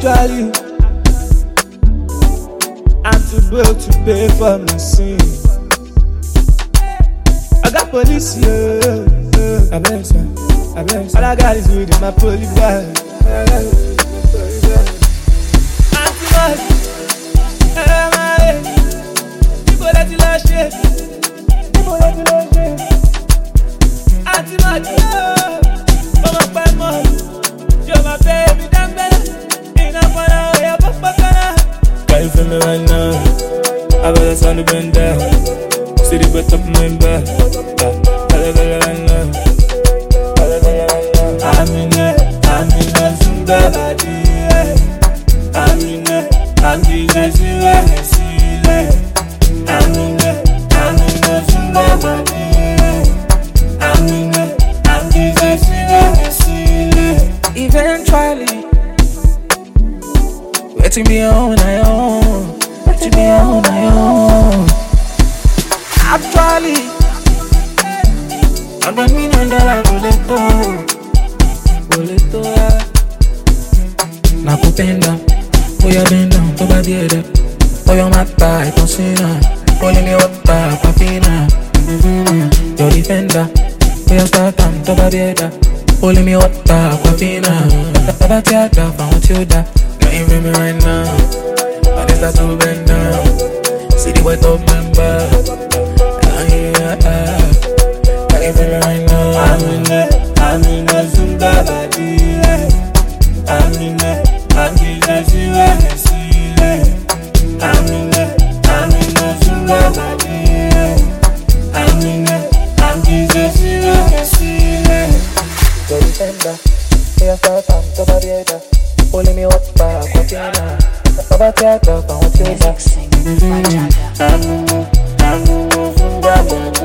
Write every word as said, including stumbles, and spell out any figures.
Actually, I'm too broke to pay for my sin. I got police, yeah. I bless her, I bless her. All I got is weed in my police bag. Anti-money, hello my way. People let you love shit. People let you love shit. Anti-money, oh. Come up by money. You're my baby, damn better. Enough for now, yeah, but fuck now. Can you feel me right now? I better sound the bend down. See the butt up my back. I'm in it, I'm in a Zumba body. I'm in it, I'm Jesus, you are the ceiling. I'm in it, I'm in a Zumba body. I'm in it, I'm Jesus, you are the ceiling. Eventually, waiting me on my own, waiting me on my own. Actually, I'm a million dollar boleto, boleto ya. Nakupenda, oya bend down, toba diede. Oya mata, itonsina. Oya ni wata, papina. Your defender, oya start am, toba diede. Oya mi wata, papina. Toba tiada, fa want you da. Can't you feel me right now? I just start to bend down. See the white up member. Can you feel me right now? I'm in it, I'm in a Zumba body. I'm in it, I'm Jesus, you are the ceiling. I'm in it, I'm in a Zumba body. I'm in it, I'm Jesus, you are the ceiling. Your defender, you start from the barrier. Pulling me up, Quatina. Over theater, I want you back. I'm in it, I'm in a Zumba body.